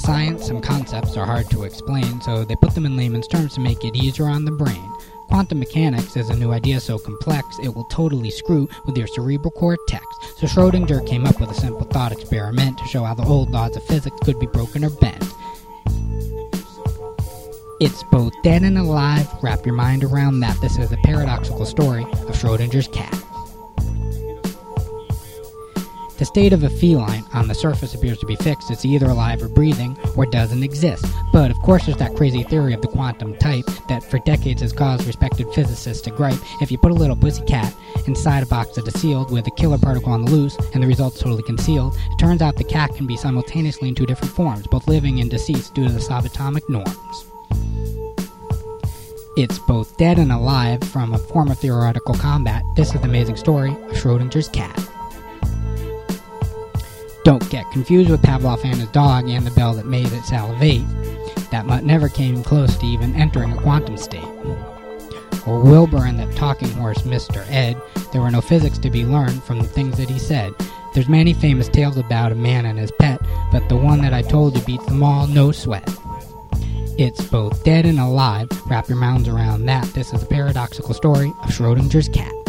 science, some concepts are hard to explain, so they put them in layman's terms to make it easier on the brain. Quantum mechanics is a new idea so complex it will totally screw with your cerebral cortex. So Schrödinger came up with a simple thought experiment to show how the old laws of physics could be broken or bent. It's both dead and alive. Wrap your mind around that. This is the paradoxical story of Schrödinger's cat. The state of a feline on the surface appears to be fixed. It's either alive or breathing, or doesn't exist. But of course there's that crazy theory of the quantum type that for decades has caused respected physicists to gripe. If you put a little pussy cat inside a box that is sealed with a killer particle on the loose, and the result's totally concealed, it turns out the cat can be simultaneously in two different forms, both living and deceased due to the subatomic norms. It's both dead and alive from a form of theoretical combat. This is the amazing story of Schrödinger's cat. Don't get confused with Pavlov and his dog and the bell that made it salivate. That mutt never came close to even entering a quantum state. Or Wilbur and that talking horse, Mr. Ed, there were no physics to be learned from the things that he said. There's many famous tales about a man and his pet, but the one that I told you beats them all, no sweat. It's both dead and alive. Wrap your minds around that. This is the paradoxical story of Schrödinger's cat.